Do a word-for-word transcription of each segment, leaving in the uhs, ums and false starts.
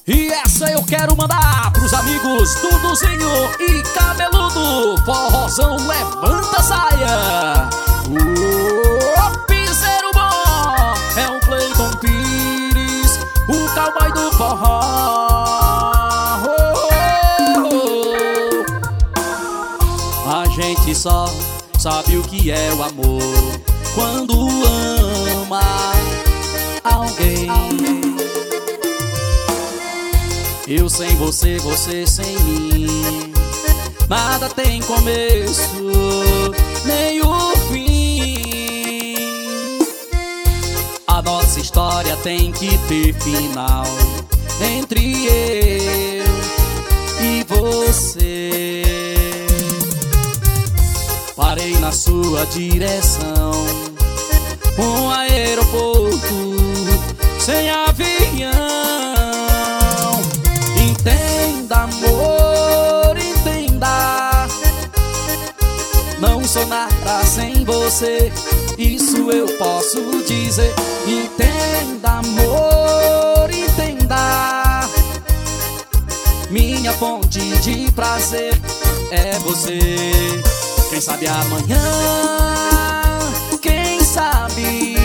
E essa eu quero mandar pros amigos Duduzinho e Cabeludo. Forrozão, levanta a saia. O piseiro bom é o Cleiton Pires, o cowboy do forró. Oh, oh, oh. A gente só sabe o que é o amor quando ama alguém. Eu sem você, você sem mim, nada tem começo, nem o fim. A nossa história tem que ter final, entre eu e você. Parei na sua direção, um aeroporto sem avião. Entenda, amor, entenda, não sou nada sem você, isso eu posso dizer. Entenda, amor, entenda, minha fonte de prazer é você. Quem sabe amanhã, quem sabe,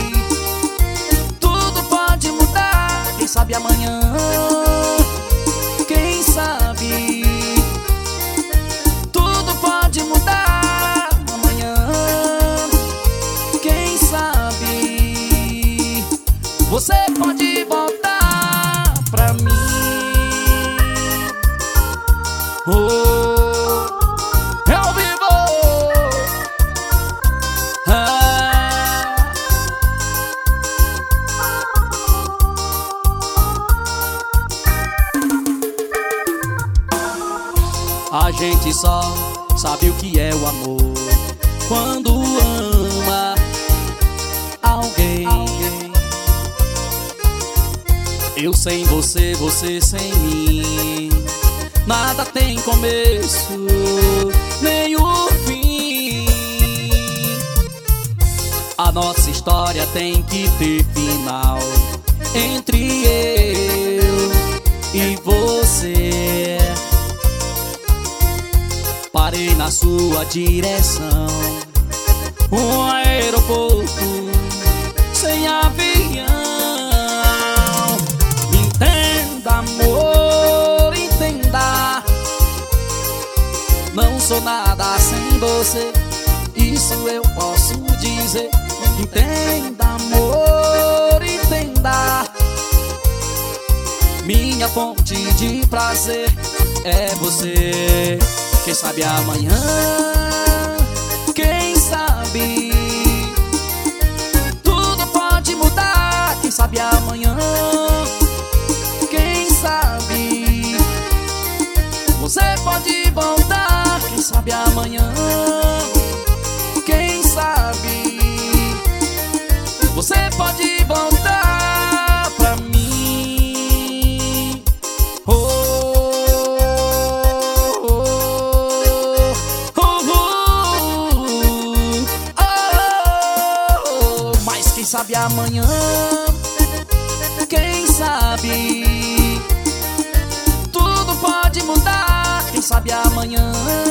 tudo pode mudar. Quem sabe amanhã, quem sabe, tudo pode mudar amanhã. Quem sabe, você pode voltar pra mim. Oh, a gente só sabe o que é o amor quando ama alguém. Eu sem você, você sem mim, nada tem começo, nem o fim. A nossa história tem que ter final, entre eu e você. Parei na sua direção, um aeroporto sem avião. Entenda, amor, entenda, não sou nada sem você, isso eu posso dizer. Entenda, amor, entenda, minha fonte de prazer é você. Quem sabe amanhã, quem sabe, tudo pode mudar. Quem sabe amanhã, quem sabe, você pode voltar. Quem sabe amanhã, quem sabe, você pode voltar pra mim. Oh, quem sabe amanhã, quem sabe, tudo pode mudar. Quem sabe amanhã,